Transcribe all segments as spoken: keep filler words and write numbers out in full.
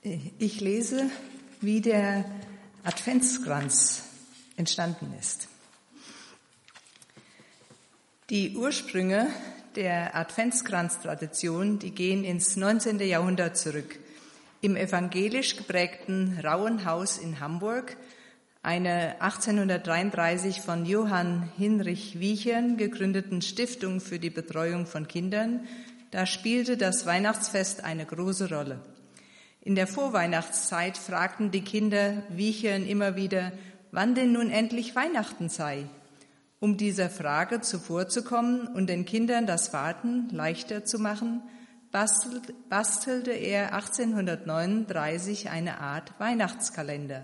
Ich lese, wie der Adventskranz entstanden ist. Die Ursprünge der Adventskranztradition, die gehen ins neunzehnten Jahrhundert zurück. Im evangelisch geprägten Rauenhaus in Hamburg, eine achtzehnhundertdreiunddreißig von Johann Hinrich Wiechern gegründeten Stiftung für die Betreuung von Kindern, da spielte das Weihnachtsfest eine große Rolle. In der Vorweihnachtszeit fragten die Kinder Wiechern immer wieder, wann denn nun endlich Weihnachten sei. Um dieser Frage zuvorzukommen und den Kindern das Warten leichter zu machen, bastelte er achtzehnhundertneununddreißig eine Art Weihnachtskalender.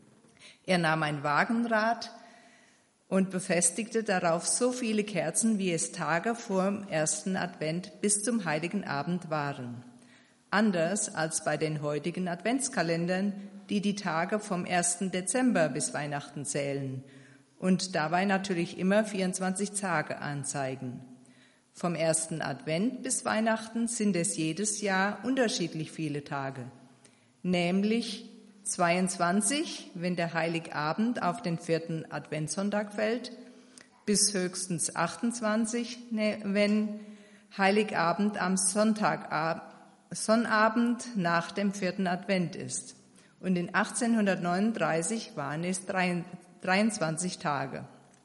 Er nahm ein Wagenrad und befestigte darauf so viele Kerzen, wie es Tage vor dem ersten Advent bis zum Heiligen Abend waren. Anders als bei den heutigen Adventskalendern, die die Tage vom ersten Dezember bis Weihnachten zählen und dabei natürlich immer vierundzwanzig Tage anzeigen. Vom ersten Advent bis Weihnachten sind es jedes Jahr unterschiedlich viele Tage, nämlich zweiundzwanzig, wenn der Heiligabend auf den vierten Adventssonntag fällt, bis höchstens achtundzwanzig, wenn Heiligabend am Sonntagabend Sonnabend nach dem vierten Advent ist. Und in achtzehnhundertneununddreißig waren es dreiundzwanzig Tage.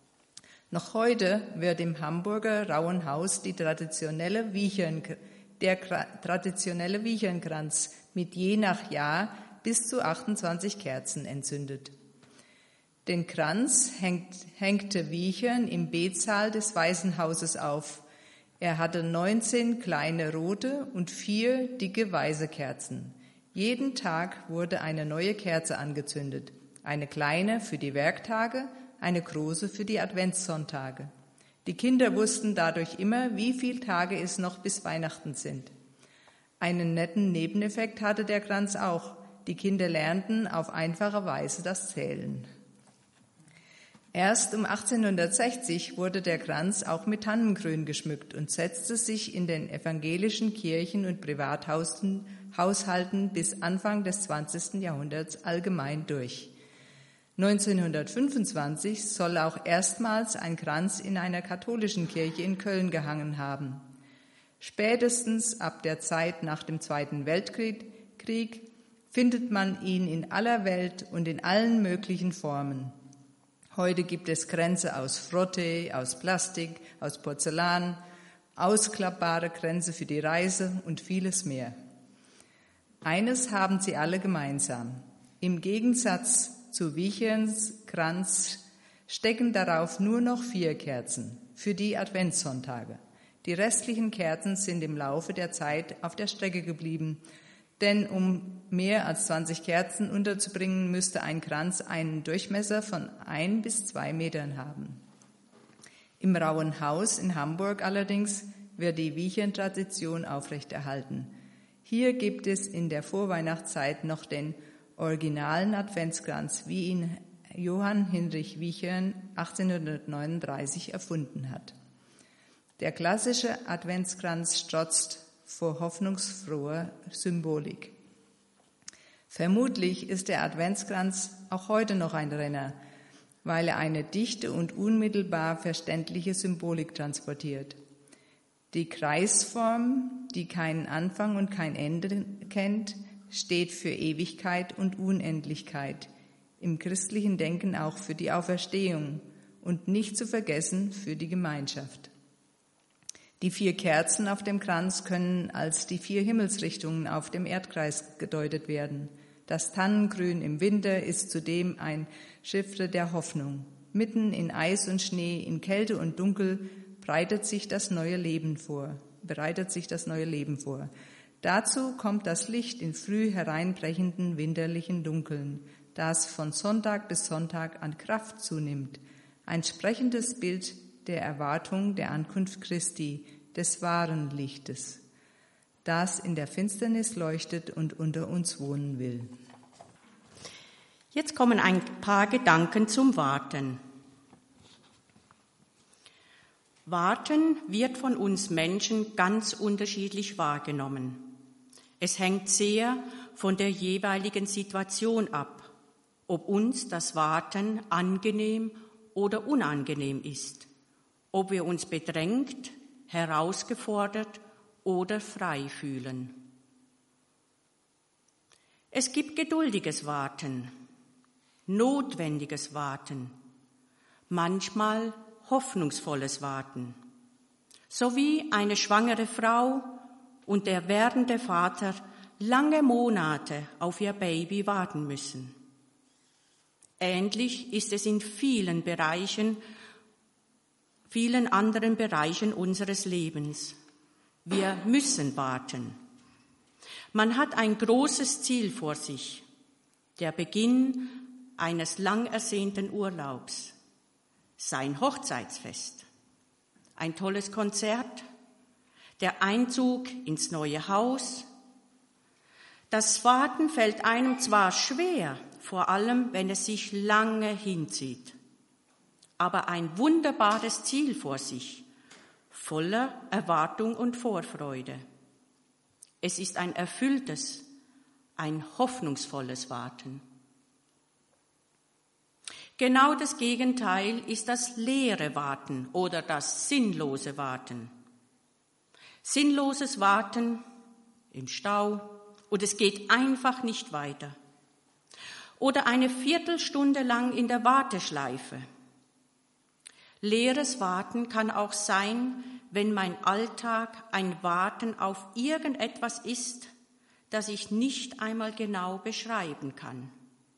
Noch heute wird im Hamburger Rauenhaus die traditionelle Wiechern, der traditionelle Wiechernkranz mit je nach Jahr bis zu achtundzwanzig Kerzen entzündet. Den Kranz hängt, hängte Wiechern im Betsaal des Waisenhauses auf. Er hatte neunzehn kleine rote und vier dicke weiße Kerzen. Jeden Tag wurde eine neue Kerze angezündet. Eine kleine für die Werktage, eine große für die Adventssonntage. Die Kinder wussten dadurch immer, wie viele Tage es noch bis Weihnachten sind. Einen netten Nebeneffekt hatte der Kranz auch. Die Kinder lernten auf einfache Weise das Zählen. Erst um achtzehnhundertsechzig wurde der Kranz auch mit Tannengrün geschmückt und setzte sich in den evangelischen Kirchen und Privathaushalten bis Anfang des zwanzigsten Jahrhunderts allgemein durch. neunzehnhundertfünfundzwanzig soll auch erstmals ein Kranz in einer katholischen Kirche in Köln gehangen haben. Spätestens ab der Zeit nach dem Zweiten Weltkrieg findet man ihn in aller Welt und in allen möglichen Formen. Heute gibt es Kränze aus Frottee, aus Plastik, aus Porzellan, ausklappbare Kränze für die Reise und vieles mehr. Eines haben sie alle gemeinsam. Im Gegensatz zu Wiecherns Kranz stecken darauf nur noch vier Kerzen für die Adventssonntage. Die restlichen Kerzen sind im Laufe der Zeit auf der Strecke geblieben, denn um mehr als zwanzig Kerzen unterzubringen, müsste ein Kranz einen Durchmesser von ein bis zwei Metern haben. Im Rauenhaus in Hamburg allerdings wird die Wiechern-Tradition aufrechterhalten. Hier gibt es in der Vorweihnachtszeit noch den originalen Adventskranz, wie ihn Johann Hinrich Wiechern achtzehnhundertneununddreißig erfunden hat. Der klassische Adventskranz strotzt vor hoffnungsfroher Symbolik. Vermutlich ist der Adventskranz auch heute noch ein Renner, weil er eine dichte und unmittelbar verständliche Symbolik transportiert. Die Kreisform, die keinen Anfang und kein Ende kennt, steht für Ewigkeit und Unendlichkeit, im christlichen Denken auch für die Auferstehung und nicht zu vergessen für die Gemeinschaft. Die vier Kerzen auf dem Kranz können als die vier Himmelsrichtungen auf dem Erdkreis gedeutet werden. Das Tannengrün im Winter ist zudem ein Chiffre der Hoffnung. Mitten in Eis und Schnee, in Kälte und Dunkel breitet sich das neue Leben vor. Bereitet sich das neue Leben vor. Dazu kommt das Licht in früh hereinbrechenden winterlichen Dunkeln, das von Sonntag bis Sonntag an Kraft zunimmt. Ein sprechendes Bild der Erwartung der Ankunft Christi, des wahren Lichtes, das in der Finsternis leuchtet und unter uns wohnen will. Jetzt kommen ein paar Gedanken zum Warten. Warten wird von uns Menschen ganz unterschiedlich wahrgenommen. Es hängt sehr von der jeweiligen Situation ab, ob uns das Warten angenehm oder unangenehm ist, ob wir uns bedrängt, herausgefordert oder frei fühlen. Es gibt geduldiges Warten, notwendiges Warten, manchmal hoffnungsvolles Warten, sowie eine schwangere Frau und der werdende Vater lange Monate auf ihr Baby warten müssen. Ähnlich ist es in vielen Bereichen, vielen anderen Bereichen unseres Lebens. Wir müssen warten. Man hat ein großes Ziel vor sich, der Beginn eines lang ersehnten Urlaubs, sein Hochzeitsfest, ein tolles Konzert, der Einzug ins neue Haus. Das Warten fällt einem zwar schwer, vor allem wenn es sich lange hinzieht, aber ein wunderbares Ziel vor sich, voller Erwartung und Vorfreude. Es ist ein erfülltes, ein hoffnungsvolles Warten. Genau das Gegenteil ist das leere Warten oder das sinnlose Warten. Sinnloses Warten im Stau und es geht einfach nicht weiter. Oder eine Viertelstunde lang in der Warteschleife. Leeres Warten kann auch sein, wenn mein Alltag ein Warten auf irgendetwas ist, das ich nicht einmal genau beschreiben kann.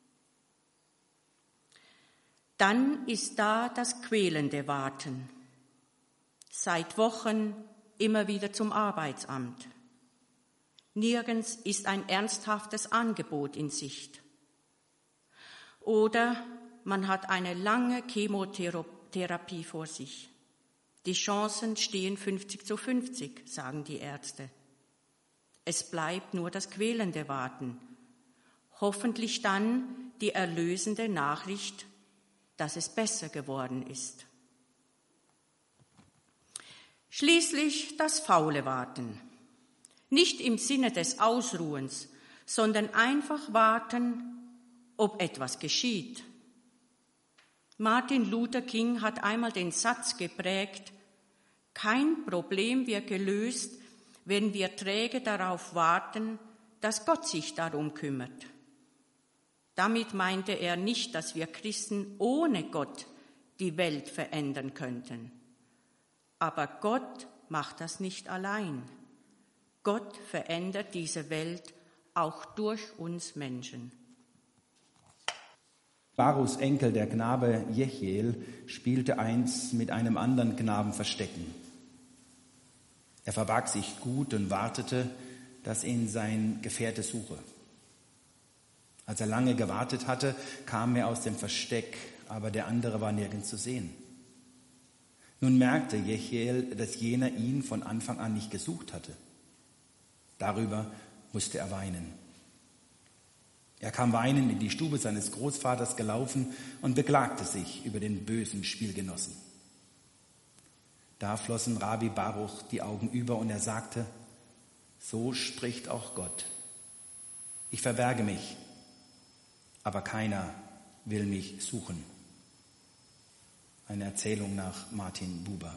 Dann ist da das quälende Warten. Seit Wochen immer wieder zum Arbeitsamt. Nirgends ist ein ernsthaftes Angebot in Sicht. Oder man hat eine lange Chemotherapie vor sich. Die Chancen stehen fünfzig zu fünfzig, sagen die Ärzte. Es bleibt nur das quälende Warten. Hoffentlich dann die erlösende Nachricht, dass es besser geworden ist. Schließlich das faule Warten. Nicht im Sinne des Ausruhens, sondern einfach warten, ob etwas geschieht. Martin Luther King hat einmal den Satz geprägt: Kein Problem wird gelöst, wenn wir träge darauf warten, dass Gott sich darum kümmert. Damit meinte er nicht, dass wir Christen ohne Gott die Welt verändern könnten. Aber Gott macht das nicht allein. Gott verändert diese Welt auch durch uns Menschen. Baruchs Enkel, der Knabe Jechiel, spielte einst mit einem anderen Knaben Verstecken. Er verbarg sich gut und wartete, dass ihn sein Gefährte suche. Als er lange gewartet hatte, kam er aus dem Versteck, aber der andere war nirgends zu sehen. Nun merkte Jechiel, dass jener ihn von Anfang an nicht gesucht hatte. Darüber musste er weinen. Er kam weinend in die Stube seines Großvaters gelaufen und beklagte sich über den bösen Spielgenossen. Da flossen Rabbi Baruch die Augen über und er sagte: So spricht auch Gott. Ich verberge mich, aber keiner will mich suchen. Eine Erzählung nach Martin Buber.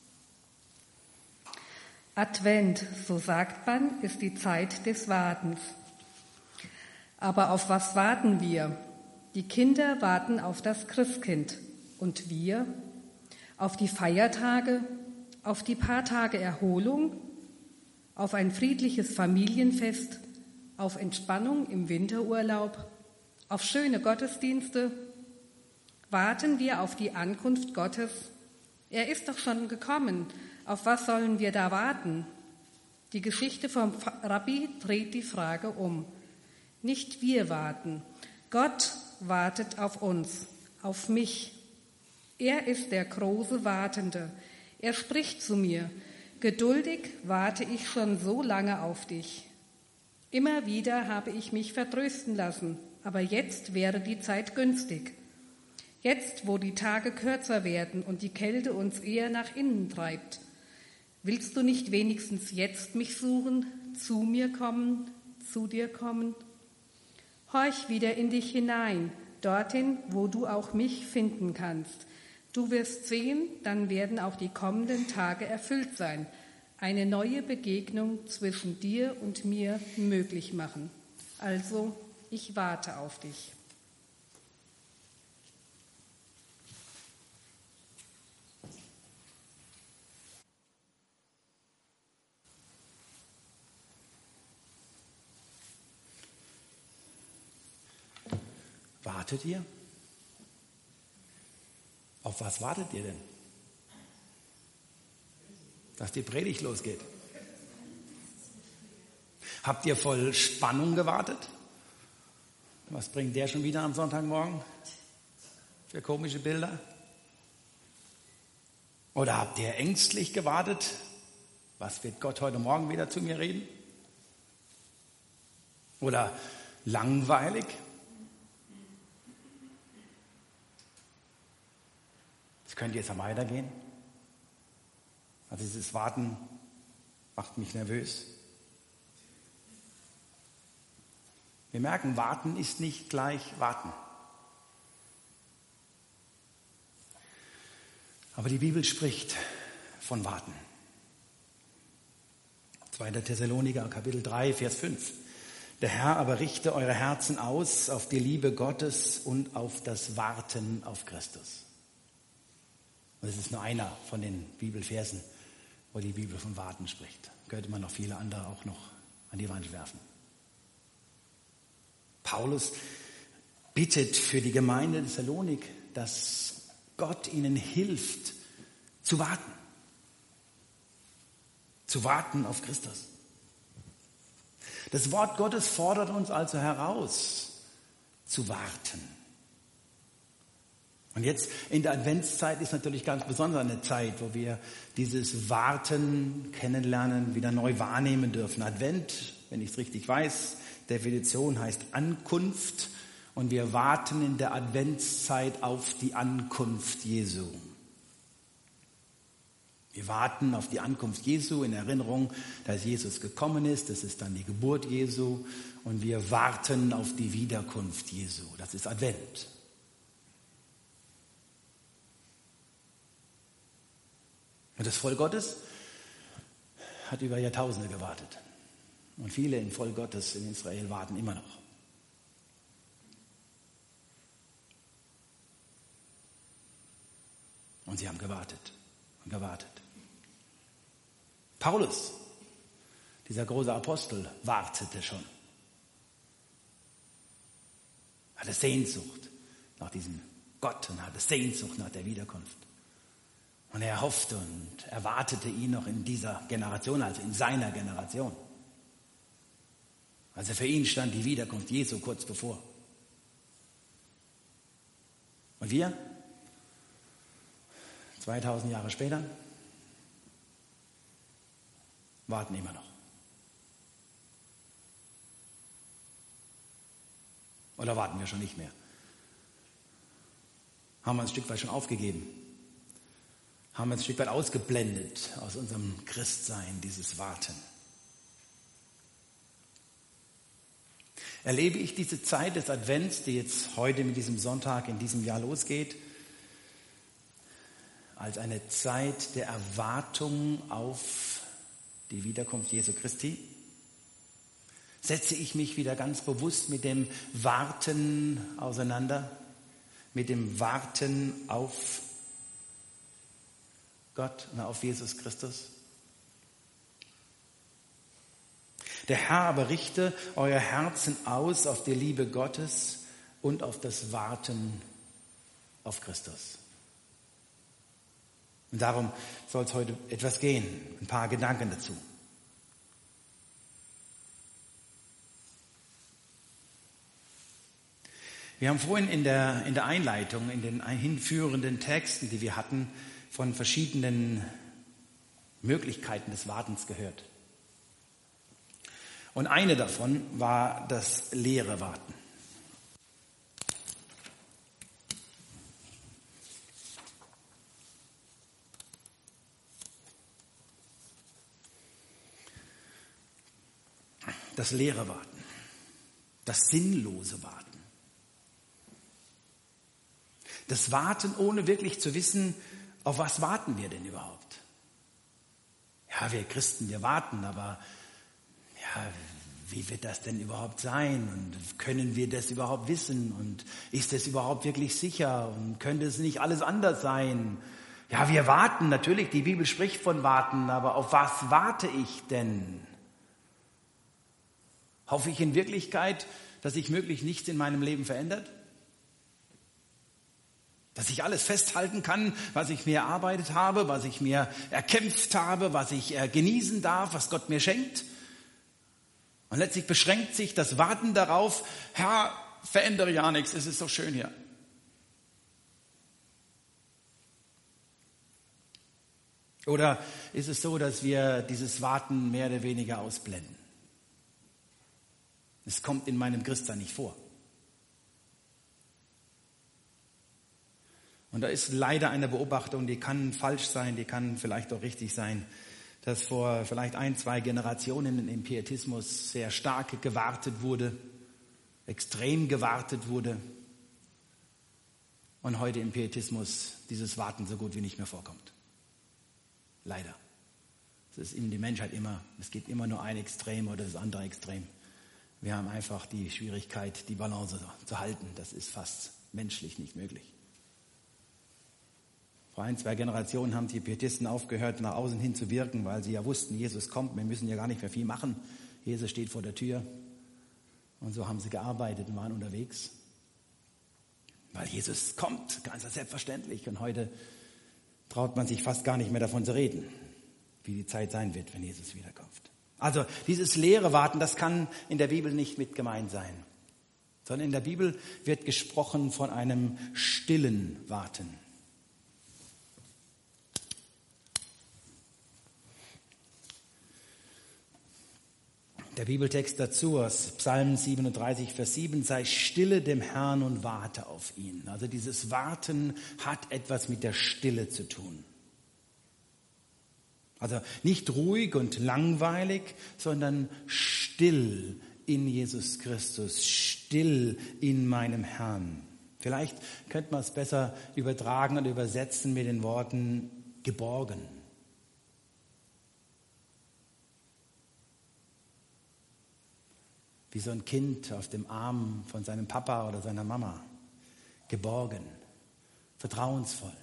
Advent, so sagt man, ist die Zeit des Wartens. Aber auf was warten wir? Die Kinder warten auf das Christkind. Und wir? Auf die Feiertage? Auf die paar Tage Erholung? Auf ein friedliches Familienfest? Auf Entspannung im Winterurlaub? Auf schöne Gottesdienste? Warten wir auf die Ankunft Gottes? Er ist doch schon gekommen. Auf was sollen wir da warten? Die Geschichte vom Rabbi dreht die Frage um. Nicht wir warten. Gott wartet auf uns, auf mich. Er ist der große Wartende. Er spricht zu mir: Geduldig warte ich schon so lange auf dich. Immer wieder habe ich mich vertrösten lassen, aber jetzt wäre die Zeit günstig. Jetzt, wo die Tage kürzer werden und die Kälte uns eher nach innen treibt. Willst du nicht wenigstens jetzt mich suchen, zu mir kommen, zu dir kommen? Horch wieder in dich hinein, dorthin, wo du auch mich finden kannst. Du wirst sehen, dann werden auch die kommenden Tage erfüllt sein, eine neue Begegnung zwischen dir und mir möglich machen. Also, ich warte auf dich. Wartet ihr? Auf was wartet ihr denn? Dass die Predigt losgeht. Habt ihr voll Spannung gewartet? Was bringt der schon wieder am Sonntagmorgen für komische Bilder? Oder habt ihr ängstlich gewartet? Was wird Gott heute Morgen wieder zu mir reden? Oder langweilig? Es könnte jetzt mal weitergehen. Also dieses Warten macht mich nervös. Wir merken, warten ist nicht gleich warten. Aber die Bibel spricht von warten. zweiter Thessaloniker, Kapitel drei, Vers fünf. Der Herr aber richte eure Herzen aus auf die Liebe Gottes und auf das Warten auf Christus. Und das ist nur einer von den Bibelversen, wo die Bibel von Warten spricht. Könnte man noch viele andere auch noch an die Wand werfen. Paulus bittet für die Gemeinde Thessalonik, dass Gott ihnen hilft, zu warten. Zu warten auf Christus. Das Wort Gottes fordert uns also heraus, zu warten. Und jetzt in der Adventszeit ist natürlich ganz besonders eine Zeit, wo wir dieses Warten kennenlernen, wieder neu wahrnehmen dürfen. Advent, wenn ich es richtig weiß, Definition heißt Ankunft. Und wir warten in der Adventszeit auf die Ankunft Jesu. Wir warten auf die Ankunft Jesu in Erinnerung, dass Jesus gekommen ist. Das ist dann die Geburt Jesu. Und wir warten auf die Wiederkunft Jesu. Das ist Advent. Und das Volk Gottes hat über Jahrtausende gewartet. Und viele im Volk Gottes in Israel warten immer noch. Und sie haben gewartet und gewartet. Paulus, dieser große Apostel, wartete schon. Hatte Sehnsucht nach diesem Gott und hatte Sehnsucht nach der Wiederkunft. Und er hoffte und erwartete ihn noch in dieser Generation, also in seiner Generation. Also für ihn stand die Wiederkunft Jesu kurz bevor. Und wir, zweitausend Jahre später, warten immer noch. Oder warten wir schon nicht mehr? Haben wir ein Stück weit schon aufgegeben? Haben wir ein Stück weit ausgeblendet aus unserem Christsein, dieses Warten? Erlebe ich diese Zeit des Advents, die jetzt heute mit diesem Sonntag in diesem Jahr losgeht, als eine Zeit der Erwartung auf die Wiederkunft Jesu Christi? Setze ich mich wieder ganz bewusst mit dem Warten auseinander, mit dem Warten auf Gott und auf Jesus Christus? Der Herr aber richte euer Herzen aus auf die Liebe Gottes und auf das Warten auf Christus. Und darum soll es heute etwas gehen, ein paar Gedanken dazu. Wir haben vorhin in der, in der Einleitung, in den hinführenden Texten, die wir hatten, von verschiedenen Möglichkeiten des Wartens gehört. Und eine davon war das leere Warten. Das leere Warten. Das sinnlose Warten. Das Warten, ohne wirklich zu wissen, auf was warten wir denn überhaupt? Ja, wir Christen, wir warten, aber ja, wie wird das denn überhaupt sein? Und können wir das überhaupt wissen? Und ist das überhaupt wirklich sicher? Und könnte es nicht alles anders sein? Ja, wir warten, natürlich, die Bibel spricht von warten, aber auf was warte ich denn? Hoffe ich in Wirklichkeit, dass sich möglichst nichts in meinem Leben verändert? Dass ich alles festhalten kann, was ich mir erarbeitet habe, was ich mir erkämpft habe, was ich genießen darf, was Gott mir schenkt? Und letztlich beschränkt sich das Warten darauf, Herr, verändere ja nichts, es ist so schön hier. Oder ist es so, dass wir dieses Warten mehr oder weniger ausblenden? Es kommt in meinem Christsein nicht vor. Und da ist leider eine Beobachtung, die kann falsch sein, die kann vielleicht auch richtig sein, dass vor vielleicht ein, zwei Generationen im Pietismus sehr stark gewartet wurde, extrem gewartet wurde und heute im Pietismus dieses Warten so gut wie nicht mehr vorkommt. Leider. Es ist in die Menschheit immer, es gibt immer nur ein Extrem oder das andere Extrem. Wir haben einfach die Schwierigkeit, die Balance zu halten. Das ist fast menschlich nicht möglich. Vor ein, zwei Generationen haben die Pietisten aufgehört, nach außen hin zu wirken, weil sie ja wussten, Jesus kommt, wir müssen ja gar nicht mehr viel machen. Jesus steht vor der Tür. Und so haben sie gearbeitet und waren unterwegs. Weil Jesus kommt, ganz selbstverständlich. Und heute traut man sich fast gar nicht mehr davon zu reden, wie die Zeit sein wird, wenn Jesus wiederkommt. Also dieses leere Warten, das kann in der Bibel nicht mit gemeint sein. Sondern in der Bibel wird gesprochen von einem stillen Warten. Der Bibeltext dazu aus Psalm siebenunddreißig, Vers sieben, sei stille dem Herrn und warte auf ihn. Also dieses Warten hat etwas mit der Stille zu tun. Also nicht ruhig und langweilig, sondern still in Jesus Christus, still in meinem Herrn. Vielleicht könnte man es besser übertragen und übersetzen mit den Worten geborgen. Wie so ein Kind auf dem Arm von seinem Papa oder seiner Mama. Geborgen, vertrauensvoll.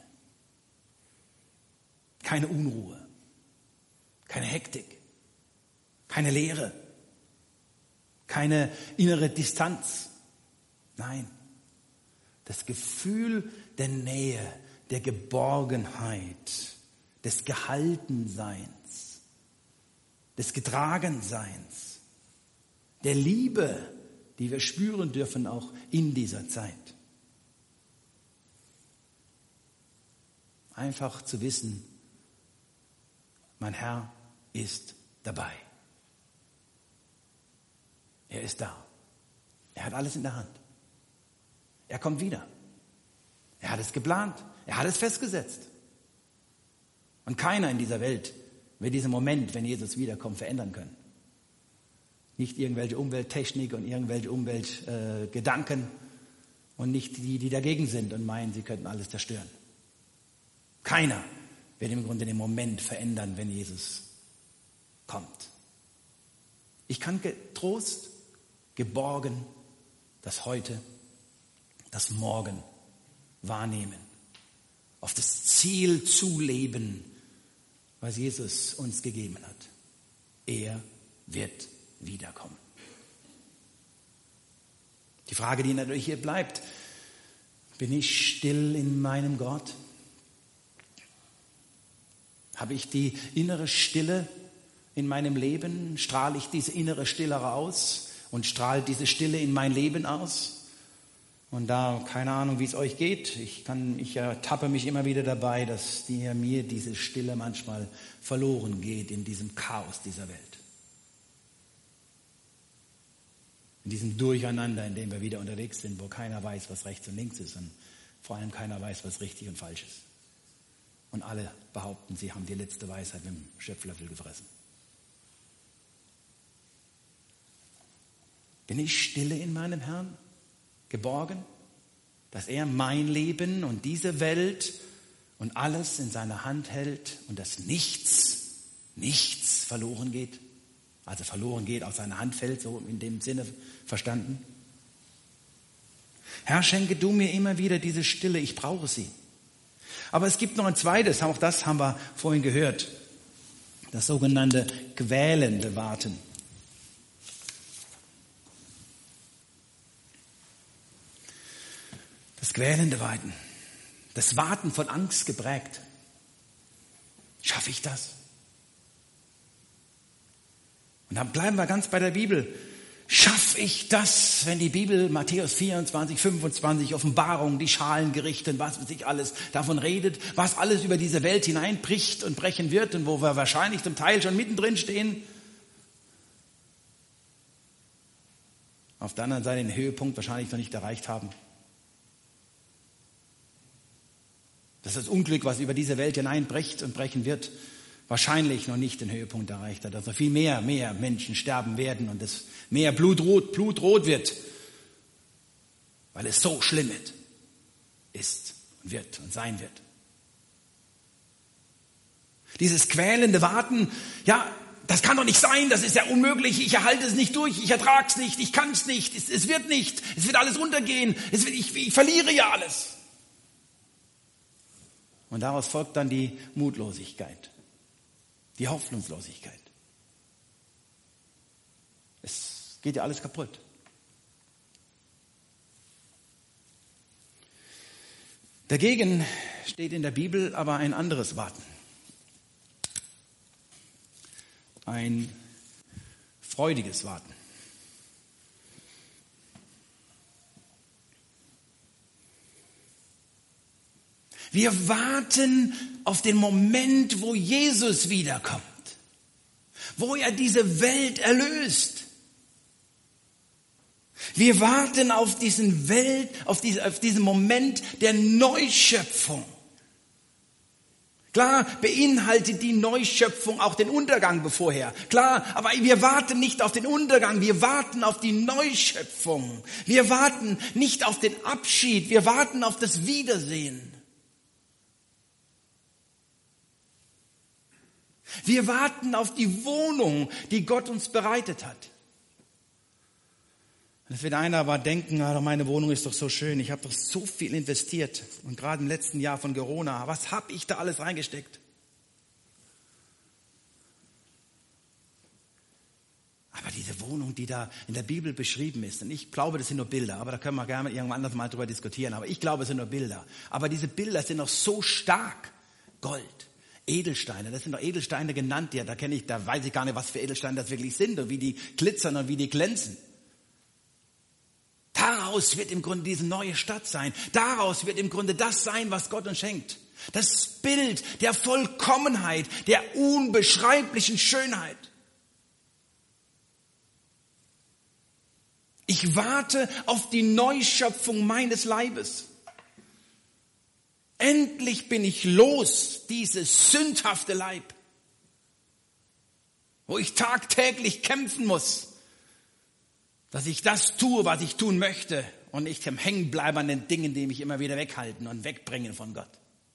Keine Unruhe, keine Hektik, keine Leere, keine innere Distanz. Nein, das Gefühl der Nähe, der Geborgenheit, des Gehaltenseins, des Getragenseins. Der Liebe, die wir spüren dürfen auch in dieser Zeit. Einfach zu wissen, mein Herr ist dabei. Er ist da. Er hat alles in der Hand. Er kommt wieder. Er hat es geplant. Er hat es festgesetzt. Und keiner in dieser Welt wird diesen Moment, wenn Jesus wiederkommt, verändern können. Nicht irgendwelche Umwelttechnik und irgendwelche Umweltgedanken äh, und nicht die, die dagegen sind und meinen, sie könnten alles zerstören. Keiner wird im Grunde den Moment verändern, wenn Jesus kommt. Ich kann getrost, geborgen das Heute, das Morgen wahrnehmen, auf das Ziel zuleben, was Jesus uns gegeben hat. Er wird wiederkommen. Die Frage, die natürlich hier bleibt, bin ich still in meinem Gott? Habe ich die innere Stille in meinem Leben? Strahle ich diese innere Stille aus und strahlt diese Stille in mein Leben aus? Und da, keine Ahnung, wie es euch geht, ich kann, ich ertappe mich immer wieder dabei, dass die, mir diese Stille manchmal verloren geht in diesem Chaos dieser Welt. In diesem Durcheinander, in dem wir wieder unterwegs sind, wo keiner weiß, was rechts und links ist und vor allem keiner weiß, was richtig und falsch ist. Und alle behaupten, sie haben die letzte Weisheit mit dem Schöpflöffel gefressen. Bin ich stille in meinem Herrn, geborgen, dass er mein Leben und diese Welt und alles in seiner Hand hält und dass nichts, nichts verloren geht? Also verloren geht, aus seiner Hand fällt, so in dem Sinne verstanden. Herr, schenke du mir immer wieder diese Stille, ich brauche sie. Aber es gibt noch ein zweites, auch das haben wir vorhin gehört, das sogenannte quälende Warten. Das quälende Warten, das Warten von Angst geprägt. Schaffe ich das? Und dann bleiben wir ganz bei der Bibel. Schaffe ich das, wenn die Bibel, Matthäus vierundzwanzig, fünfundzwanzig, Offenbarung, die Schalengerichte, was sich alles davon redet, was alles über diese Welt hineinbricht und brechen wird und wo wir wahrscheinlich zum Teil schon mittendrin stehen. Auf der anderen Seite den Höhepunkt wahrscheinlich noch nicht erreicht haben. Dass das Unglück, was über diese Welt hineinbricht und brechen wird, wahrscheinlich noch nicht den Höhepunkt erreicht hat. Also viel mehr, mehr Menschen sterben werden und es mehr blutrot, blutrot wird, weil es so schlimm ist und wird und sein wird. Dieses quälende Warten, ja, das kann doch nicht sein, das ist ja unmöglich, ich erhalte es nicht durch, ich ertrage es nicht, ich kann es nicht, es, es wird nicht, es wird alles untergehen, es wird, ich, ich verliere ja alles. Und daraus folgt dann die Mutlosigkeit. Die Hoffnungslosigkeit. Es geht ja alles kaputt. Dagegen steht in der Bibel aber ein anderes Warten. Ein freudiges Warten. Wir warten auf den Moment, wo Jesus wiederkommt, wo er diese Welt erlöst. Wir warten auf diesen Welt, auf, diese, auf diesen Moment der Neuschöpfung. Klar beinhaltet die Neuschöpfung auch den Untergang bevorher. Klar, aber wir warten nicht auf den Untergang, wir warten auf die Neuschöpfung. Wir warten nicht auf den Abschied, wir warten auf das Wiedersehen. Wir warten auf die Wohnung, die Gott uns bereitet hat. Jetzt wird einer aber denken, ah, meine Wohnung ist doch so schön, ich habe doch so viel investiert. Und gerade im letzten Jahr von Corona, was habe ich da alles reingesteckt? Aber diese Wohnung, die da in der Bibel beschrieben ist, und ich glaube, das sind nur Bilder, aber da können wir gerne irgendwann anders mal drüber diskutieren, aber ich glaube, es sind nur Bilder. Aber diese Bilder sind noch so stark. Gold. Edelsteine, das sind doch Edelsteine genannt, ja, da kenne ich, da weiß ich gar nicht, was für Edelsteine das wirklich sind und wie die glitzern und wie die glänzen. Daraus wird im Grunde diese neue Stadt sein. Daraus wird im Grunde das sein, was Gott uns schenkt. Das Bild der Vollkommenheit, der unbeschreiblichen Schönheit. Ich warte auf die Neuschöpfung meines Leibes. Endlich bin ich los, dieses sündhafte Leib, wo ich tagtäglich kämpfen muss, dass ich das tue, was ich tun möchte und nicht hängen bleibe an den Dingen, die mich immer wieder weghalten und wegbringen von Gott.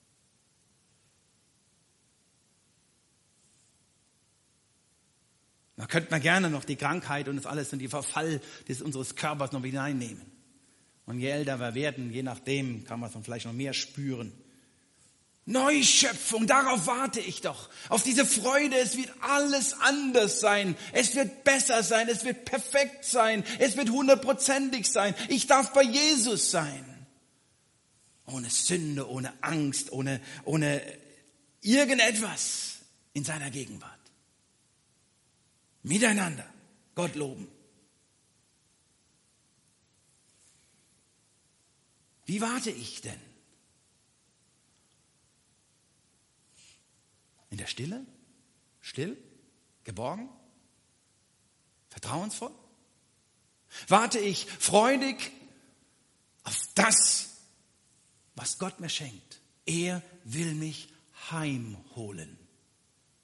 Da könnte man gerne noch die Krankheit und das alles und die Verfall des, unseres Körpers noch wieder hineinnehmen. Und je älter wir werden, je nachdem kann man es dann vielleicht noch mehr spüren. Neuschöpfung, darauf warte ich doch. Auf diese Freude, es wird alles anders sein. Es wird besser sein, es wird perfekt sein, es wird hundertprozentig sein. Ich darf bei Jesus sein. Ohne Sünde, ohne Angst, ohne, ohne irgendetwas in seiner Gegenwart. Miteinander Gott loben. Wie warte ich denn? In der Stille? Still? Geborgen? Vertrauensvoll? Warte ich freudig auf das, was Gott mir schenkt? Er will mich heimholen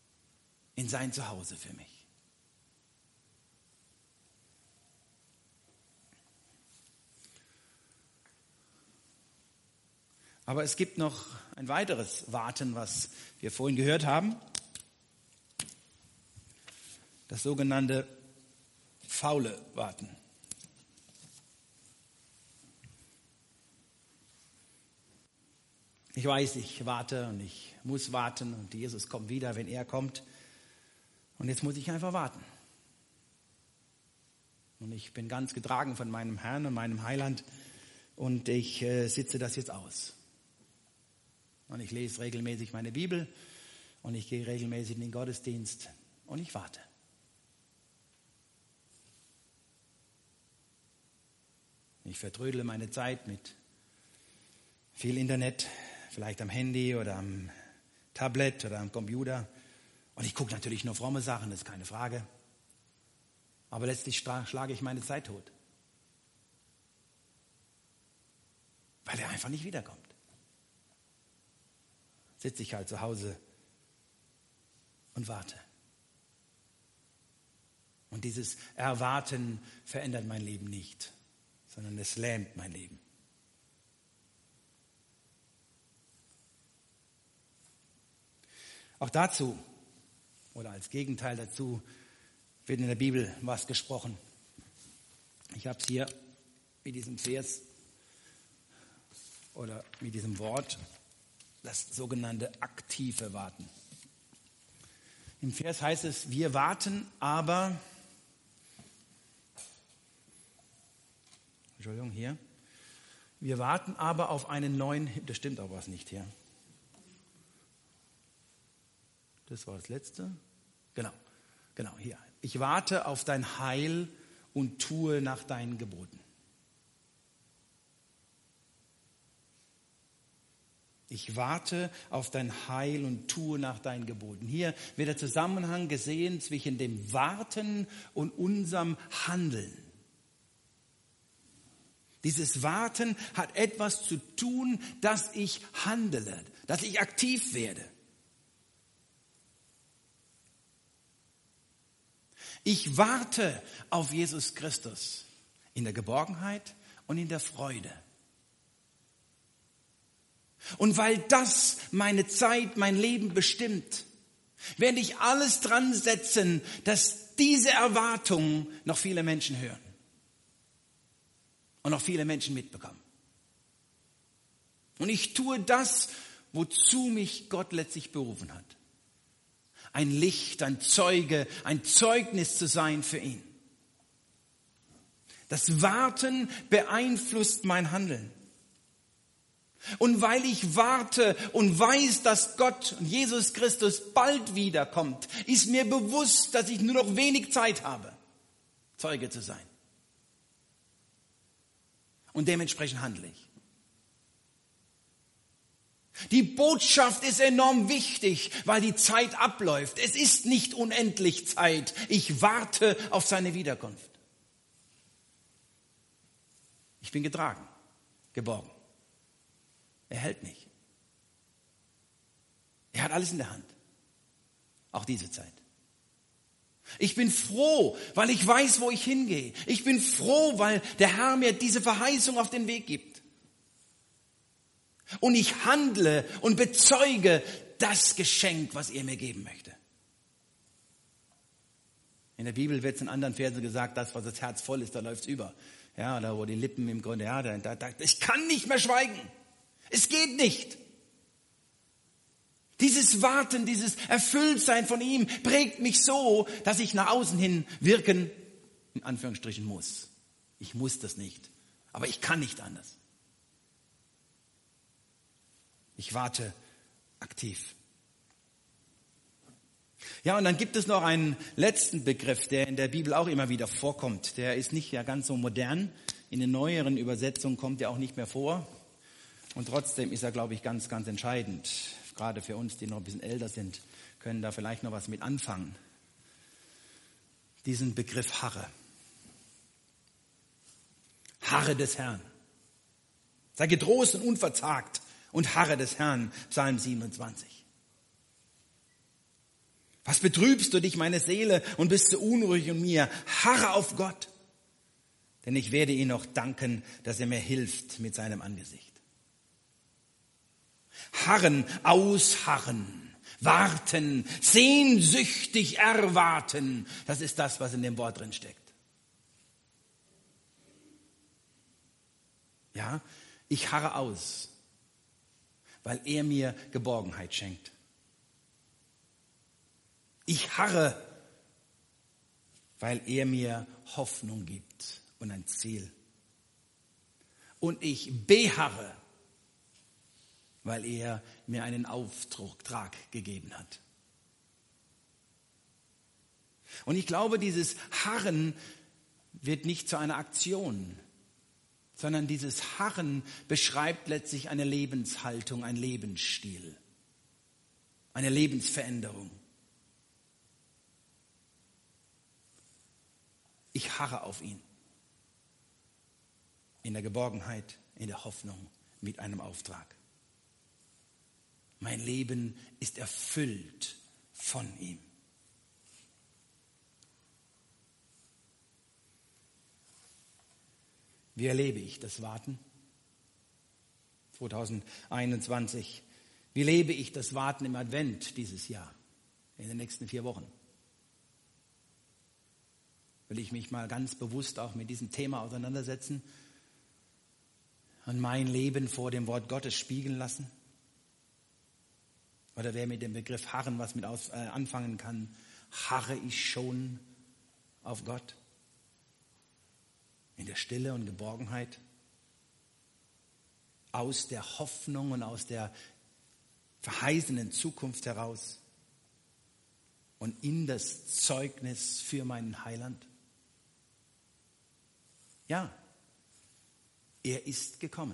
in sein Zuhause für mich. Aber es gibt noch ein weiteres Warten, was wir vorhin gehört haben. Das sogenannte faule Warten. Ich weiß, ich warte und ich muss warten und Jesus kommt wieder, wenn er kommt. Und jetzt muss ich einfach warten. Und ich bin ganz getragen von meinem Herrn und meinem Heiland und ich äh, sitze das jetzt aus. Und ich lese regelmäßig meine Bibel und ich gehe regelmäßig in den Gottesdienst und ich warte. Ich vertrödele meine Zeit mit viel Internet, vielleicht am Handy oder am Tablet oder am Computer. Und ich gucke natürlich nur fromme Sachen, das ist keine Frage. Aber letztlich schlage ich meine Zeit tot. Weil er einfach nicht wiederkommt. Sitze ich halt zu Hause und warte. Und dieses Erwarten verändert mein Leben nicht, sondern es lähmt mein Leben. Auch dazu, oder als Gegenteil dazu, wird in der Bibel was gesprochen. Ich habe es hier mit diesem Vers oder mit diesem Wort, das sogenannte aktive Warten. Im Vers heißt es, wir warten aber, Entschuldigung, hier, wir warten aber auf einen neuen, das stimmt auch was nicht hier. Das war das letzte. Genau, genau, hier. Ich warte auf dein Heil und tue nach deinen Geboten. Ich warte auf dein Heil und tue nach deinen Geboten. Hier wird der Zusammenhang gesehen zwischen dem Warten und unserem Handeln. Dieses Warten hat etwas zu tun, dass ich handele, dass ich aktiv werde. Ich warte auf Jesus Christus in der Geborgenheit und in der Freude. Und weil das meine Zeit, mein Leben bestimmt, werde ich alles dran setzen, dass diese Erwartung noch viele Menschen hören und noch viele Menschen mitbekommen. Und ich tue das, wozu mich Gott letztlich berufen hat. Ein Licht, ein Zeuge, ein Zeugnis zu sein für ihn. Das Warten beeinflusst mein Handeln. Und weil ich warte und weiß, dass Gott und Jesus Christus bald wiederkommt, ist mir bewusst, dass ich nur noch wenig Zeit habe, Zeuge zu sein. Und dementsprechend handle ich. Die Botschaft ist enorm wichtig, weil die Zeit abläuft. Es ist nicht unendlich Zeit. Ich warte auf seine Wiederkunft. Ich bin getragen, geborgen. Er hält mich. Er hat alles in der Hand. Auch diese Zeit. Ich bin froh, weil ich weiß, wo ich hingehe. Ich bin froh, weil der Herr mir diese Verheißung auf den Weg gibt. Und ich handle und bezeuge das Geschenk, was er mir geben möchte. In der Bibel wird es in anderen Versen gesagt, das, was das Herz voll ist, da läuft es über. Ja, da wo die Lippen im Grunde, ja, da, da, da, ich kann nicht mehr schweigen. Es geht nicht. Dieses Warten, dieses Erfülltsein von ihm prägt mich so, dass ich nach außen hin wirken, in Anführungsstrichen, muss. Ich muss das nicht, aber ich kann nicht anders. Ich warte aktiv. Ja, und dann gibt es noch einen letzten Begriff, der in der Bibel auch immer wieder vorkommt. Der ist nicht ja ganz so modern. In den neueren Übersetzungen kommt er auch nicht mehr vor. Und trotzdem ist er, glaube ich, ganz, ganz entscheidend. Gerade für uns, die noch ein bisschen älter sind, können da vielleicht noch was mit anfangen. Diesen Begriff Harre. Harre des Herrn. Sei getrost und unverzagt und harre des Herrn, Psalm siebenundzwanzig. Was betrübst du dich, meine Seele, und bist so unruhig in mir? Harre auf Gott, denn ich werde ihm noch danken, dass er mir hilft mit seinem Angesicht. Harren, ausharren, warten, sehnsüchtig erwarten. Das ist das, was in dem Wort drin steckt. Ja, ich harre aus, weil er mir Geborgenheit schenkt. Ich harre, weil er mir Hoffnung gibt und ein Ziel. Und ich beharre, weil er mir einen Auftrag gegeben hat. Und ich glaube, dieses Harren wird nicht zu einer Aktion, sondern dieses Harren beschreibt letztlich eine Lebenshaltung, einen Lebensstil, eine Lebensveränderung. Ich harre auf ihn. In der Geborgenheit, in der Hoffnung, mit einem Auftrag. Mein Leben ist erfüllt von ihm. Wie erlebe ich das Warten? zwanzig einundzwanzig. Wie lebe ich das Warten im Advent dieses Jahr, in den nächsten vier Wochen? Will ich mich mal ganz bewusst auch mit diesem Thema auseinandersetzen und mein Leben vor dem Wort Gottes spiegeln lassen? Oder wer mit dem Begriff Harren was mit aus, äh, anfangen kann, harre ich schon auf Gott? In der Stille und Geborgenheit? Aus der Hoffnung und aus der verheißenen Zukunft heraus? Und in das Zeugnis für meinen Heiland? Ja, er ist gekommen,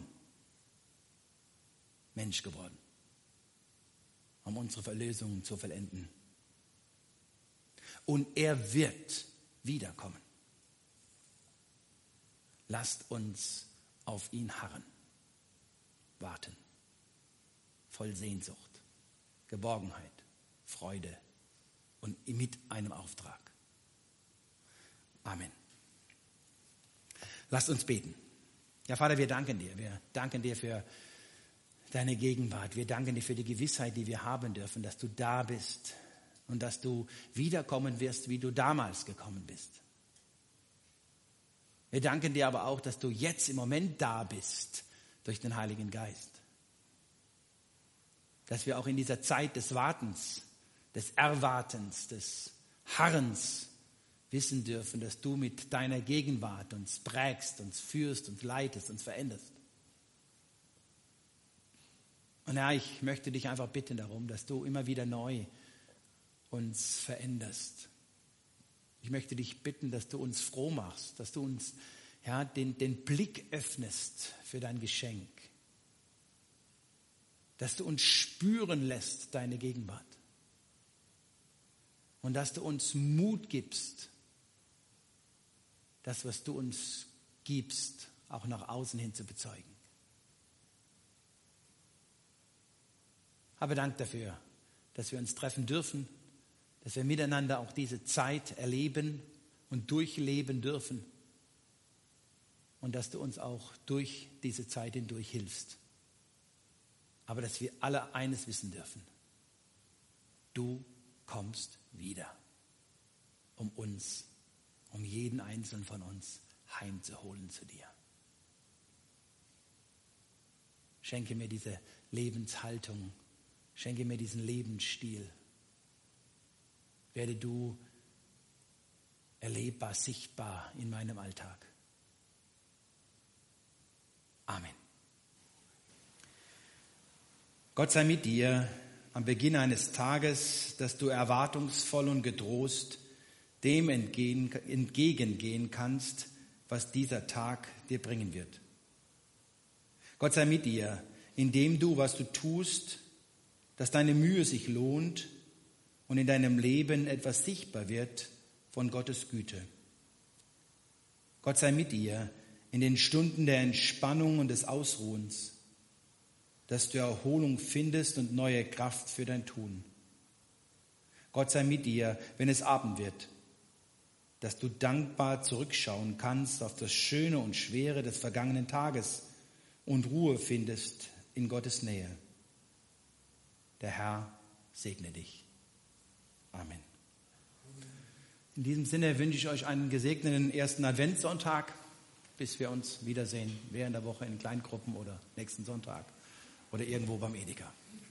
Mensch geworden, um unsere Verlösung zu vollenden. Und er wird wiederkommen. Lasst uns auf ihn harren, warten, voll Sehnsucht, Geborgenheit, Freude und mit einem Auftrag. Amen. Lasst uns beten. Ja, Vater, wir danken dir. Wir danken dir für deine Gegenwart. Wir danken dir für die Gewissheit, die wir haben dürfen, dass du da bist und dass du wiederkommen wirst, wie du damals gekommen bist. Wir danken dir aber auch, dass du jetzt im Moment da bist durch den Heiligen Geist. Dass wir auch in dieser Zeit des Wartens, des Erwartens, des Harrens wissen dürfen, dass du mit deiner Gegenwart uns prägst, uns führst, uns leitest, uns veränderst. Und ja, ich möchte dich einfach bitten darum, dass du immer wieder neu uns veränderst. Ich möchte dich bitten, dass du uns froh machst, dass du uns ja, den, den Blick öffnest für dein Geschenk. Dass du uns spüren lässt, deine Gegenwart. Und dass du uns Mut gibst, das, was du uns gibst, auch nach außen hin zu bezeugen. Habe Dank dafür, dass wir uns treffen dürfen, dass wir miteinander auch diese Zeit erleben und durchleben dürfen und dass du uns auch durch diese Zeit hindurch hilfst. Aber dass wir alle eines wissen dürfen: Du kommst wieder, um uns, um jeden Einzelnen von uns heimzuholen zu dir. Schenke mir diese Lebenshaltung, schenke mir diesen Lebensstil. Werde du erlebbar, sichtbar in meinem Alltag. Amen. Gott sei mit dir am Beginn eines Tages, dass du erwartungsvoll und getrost dem entgegen, entgegengehen kannst, was dieser Tag dir bringen wird. Gott sei mit dir, indem du, was du tust, dass deine Mühe sich lohnt und in deinem Leben etwas sichtbar wird von Gottes Güte. Gott sei mit dir in den Stunden der Entspannung und des Ausruhens, dass du Erholung findest und neue Kraft für dein Tun. Gott sei mit dir, wenn es Abend wird, dass du dankbar zurückschauen kannst auf das Schöne und Schwere des vergangenen Tages und Ruhe findest in Gottes Nähe. Der Herr segne dich. Amen. In diesem Sinne wünsche ich euch einen gesegneten ersten Adventssonntag, bis wir uns wiedersehen, während der Woche in Kleingruppen oder nächsten Sonntag oder irgendwo beim Edeka.